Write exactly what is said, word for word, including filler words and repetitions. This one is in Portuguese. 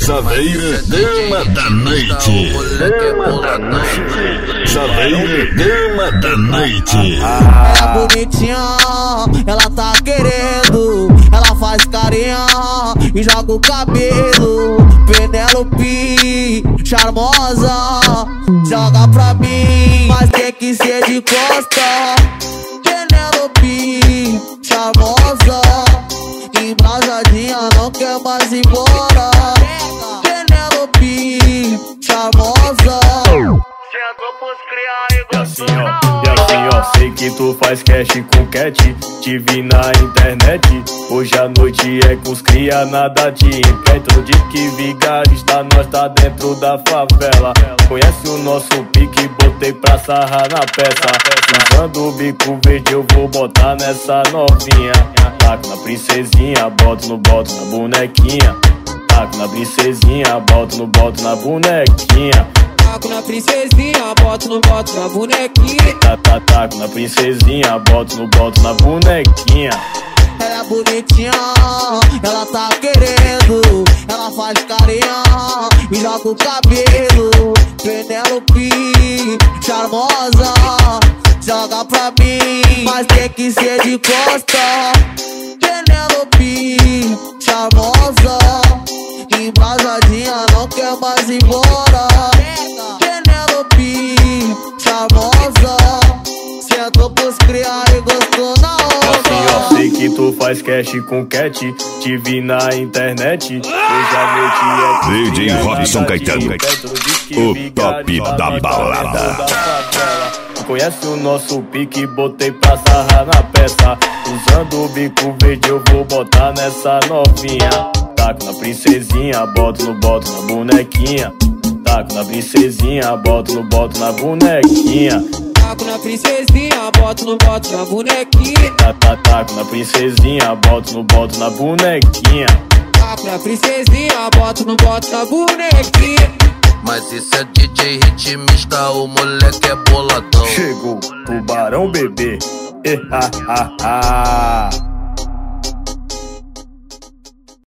Saveira, dama da noite. Dama da noite. Saveira, dama da noite. Ela é bonitinha, ela tá querendo. Ela faz carinha e joga o cabelo. Penélope, charmosa, joga pra mim, mas tem que ser de costa. Penélope, charmosa, embrasadinha, não quer mais ir embora. Penélope, charmosa, chegou pros criar e E assim ó, e assim ó, sei que tu faz cash com cat. Te vi na internet, hoje à noite é com os cria, nada te impede. No dia que vigarista, nós tá dentro da favela. Conhece o nosso pique, botei pra sarrar na peça. Usando o bico verde eu vou botar nessa novinha. Taco na princesinha, boto no boto na bonequinha. Taco na princesinha, boto no boto na bonequinha. taco na princesinha, boto no boto na bonequinha. Tá, tá, taco na princesinha, boto no boto na bonequinha. Ela é bonitinha, ela tá querendo. Ela faz carinha e joga o cabelo. Penélope, charmosa, joga pra mim, mas tem que ser de costa. Penélope, charmosa, embrasadinha, não quer mais ir embora. Penélope, charmosa, sentou pros criar e gostou na Eu sei que tu faz cash com cat. Te vi na internet, hoje à noite é D J Robson Caetano, o top da balada. Conhece o nosso pique, botei pra sarrar na peça. Usando o bico verde eu vou botar nessa novinha. Taco na princesinha, boto no boto na bonequinha. Taco na princesinha, boto no boto na bonequinha. taco na princesinha, boto no boto na bonequinha. Tá, tá, taco na princesinha, boto no boto na bonequinha. Taco na princesinha, boto no boto na bonequinha. Mas isso é D J ritmista, o moleque é boladão. Chegou, tubarão bebê. Eh, ah, ah, ah.